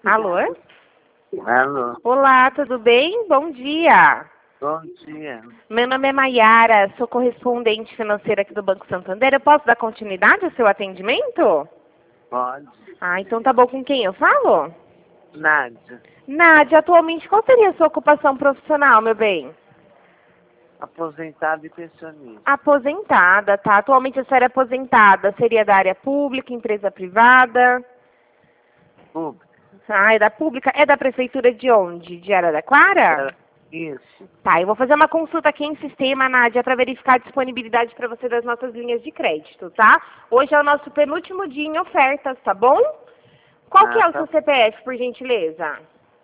Alô? Alô, Olá, tudo bem? Bom dia. bom dia. Meu nome é Maiara, sou correspondente financeira aqui do Banco Santander. Eu posso dar continuidade ao seu atendimento? Pode? Ah, então tá bom. Com quem eu falo? Nádia, Nádia, atualmente qual seria a sua ocupação profissional, meu bem? aposentada e pensionista. Aposentada, tá? Atualmente a senhora é aposentada. Seria da área pública, empresa privada? Público. Ah, é da pública? É da prefeitura de onde? De Araraquara? Isso. Tá, eu vou fazer uma consulta aqui em sistema, Nádia, para verificar a disponibilidade para você das nossas linhas de crédito, tá? Hoje é o nosso penúltimo dia em ofertas, tá bom? Qual que é o Tá. seu CPF, por gentileza?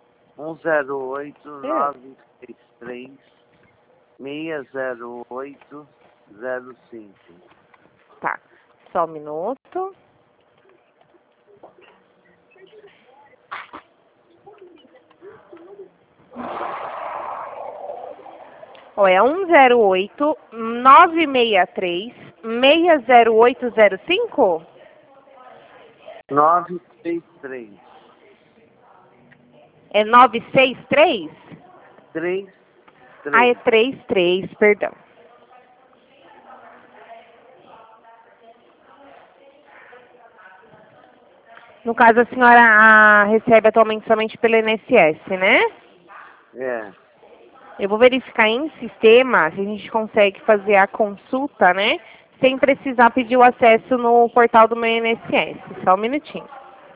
108963 60805. Tá, só um minuto. Ó, é 108-963-60805? 933. É 963? 33. Ah, é 33, perdão. No caso, a senhora recebe atualmente somente pelo INSS, né? É. Eu vou verificar em sistema se a gente consegue fazer a consulta, né? Sem precisar pedir o acesso no portal do meu INSS. Só um minutinho.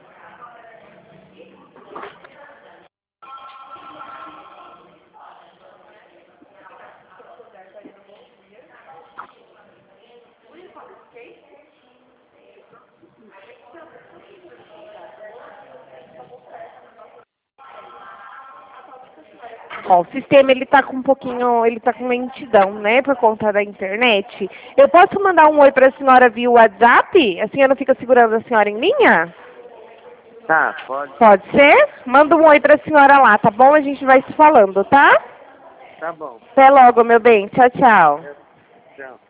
Ó, o sistema, ele tá com um pouquinho, ele tá com lentidão, né, por conta da internet. Eu posso mandar um oi pra senhora via WhatsApp? A senhora não fica segurando a senhora em linha? Tá, pode. Pode ser? Manda um oi pra senhora lá, tá bom? A gente vai se falando, tá? Tá bom. Até logo, meu bem. Tchau, tchau. Tchau.